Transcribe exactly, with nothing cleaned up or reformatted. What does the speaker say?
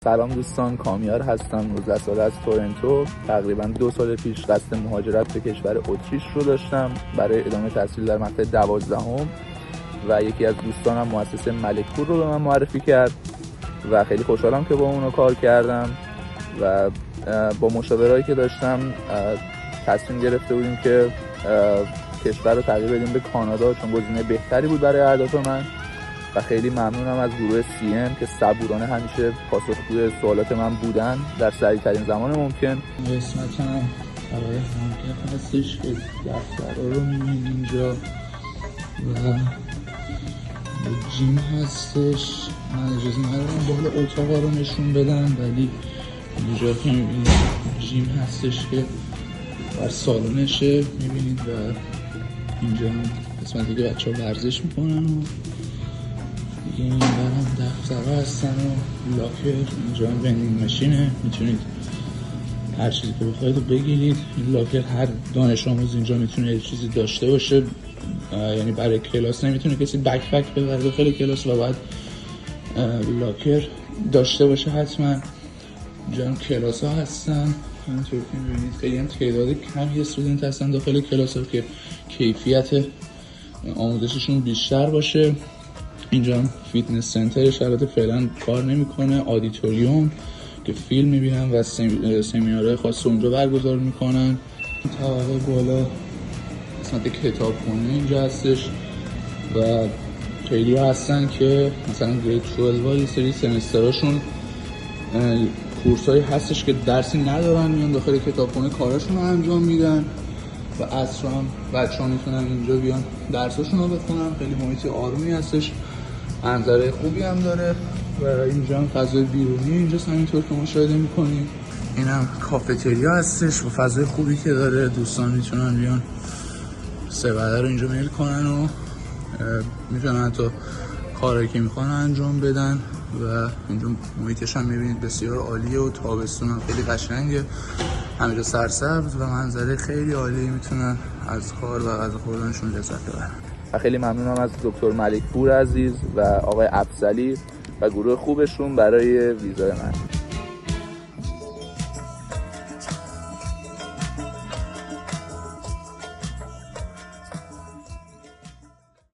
سلام دوستان، کامیار هستم. نوزده ساله از تورنتو. تقریبا دو سال پیش قصد مهاجرت به کشور اتریش رو داشتم برای ادامه تحصیل در مقطع دوازدهم و یکی از دوستانم مؤسسه ملکپور رو به من معرفی کرد و خیلی خوشحالم که با اونو کار کردم و با مشاورایی که داشتم تصمیم گرفته بودیم که کشور رو تغییر بدیم به کانادا، چون گزینه بهتری بود برای اهداف من. و خیلی ممنونم از گروه سی ام که صبورانه همیشه پاسخگوی سوالات من بودن در سریع‌ترین زمان ممکن. قسمت هم برای همکت هستش که دفترها رو می‌بینید اینجا و جیم هستش. من اجازه ندارم بالا اتاقا رو نشون بدم، ولی اینجا که می‌بینید جیم هستش که بر سالنشه می‌بینید و اینجا هم قسمتی که بچه ها ورزش میکنن و این برم دفتر هستن و لاکر. اینجا هم وندینگ ماشینه، میتونید هر چیزی که بخواید رو بگیرید. این لاکر هر دانش آموز اینجا میتونه یه چیزی داشته باشه، یعنی برای کلاس نمیتونه کسی بک بک ببره داخل کلاس و باید لاکر داشته باشه حتما. اینجا هم کلاس ها هستن، همینطور که میبینید خیلی هم تعداد کمی استودنت هستن داخل کلاس ها که کیفیت آموزششون بیشتر باشه. اینجا هم فیتنس سنتر، شرایط فعلا کار نمیکنه. آدیتوریوم که فیلم میبینن و سمینارهای خاص اونجا برگزار میکنن. طبقه بالا قسمت کتابخونه اینجا هستش و خیلی هستن که مثلا گرید دوازده یه سری سمستراشون کورسایی هستش که درسی ندارن، میان داخل کتابخونه کاراشون رو انجام میدن و عصر هم بچه ها میتونن اینجا بیان درساشون رو بخونن. خیلی محیط آرومی هستش، منظره خوبی هم داره و اینجا هم فضای بیرونی اینجا همینطور که مشاهده میکنید. این هم کافتریا هستش و فضای خوبی که داره، دوستان میتونن بیان سه بعده رو اینجا میل کنن و میتونن حتی کارهایی که میخوان انجام بدن و اینجا محیطش هم میبینید بسیار عالیه و تابستون هم خیلی قشنگه، همینجا سرسبز و منظره خیلی عالی، میتونن از کار و غذا خوردنشون لذت ببرن. و خیلی ممنونم از دکتر ملکپور عزیز و آقای افضلی و گروه خوبشون برای ویزای من.